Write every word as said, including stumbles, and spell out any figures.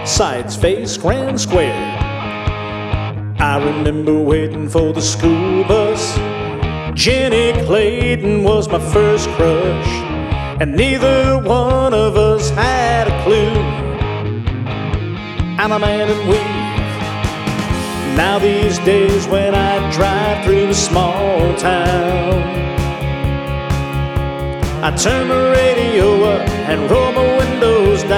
sights face Grand Square. I remember waiting for the school bus. Jenny Clayton was my first crush, and neither one of us had a clue. I'm a man and weave. Now these days when I drive through a small town, I turn the radio up and roll my windows down.